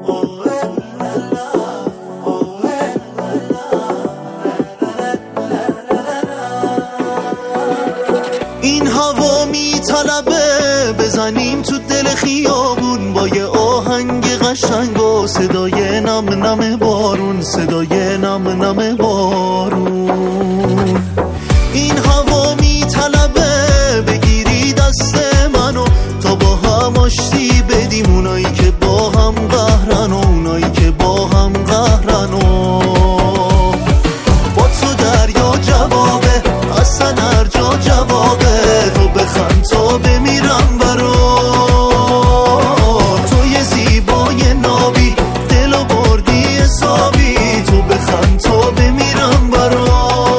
این هوا میطلبه بزنیم تو دل خیابون با یه آهنگ قشنگ و صدای نم نم بارون، صدای نم نم بارون. این هوا میطلبه بگیری دست منو تا با هم آشتی بدیم، اونایی که با هم قهرن و اونایی که با هم قهرن. با تو دریا جوابه، اصلا هر جا جوابه، تو بخند تا بمیرم برات. تو یه زیبای نابی دلو بردی حسابی، تو بخند تا بمیرم برات.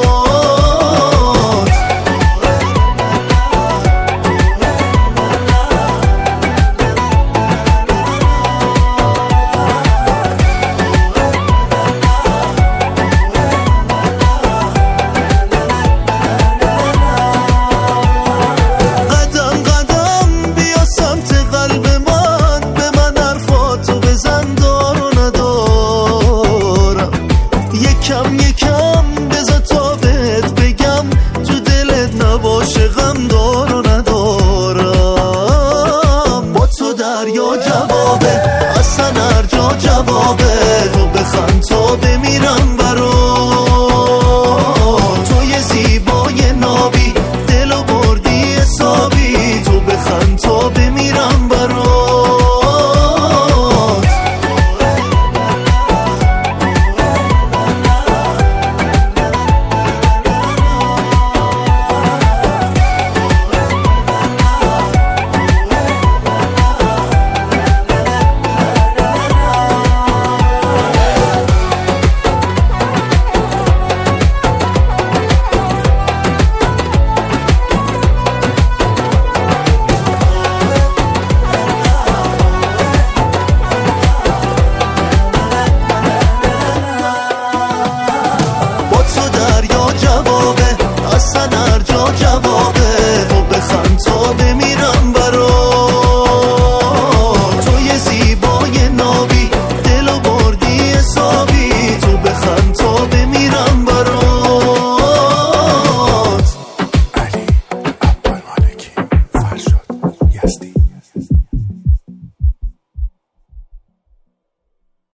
یکم یکم بذار تا بهت بگم تو دلت نباشه غم دار و ندارم. با تو دریا جوابه، اصلا هر جا جوابه،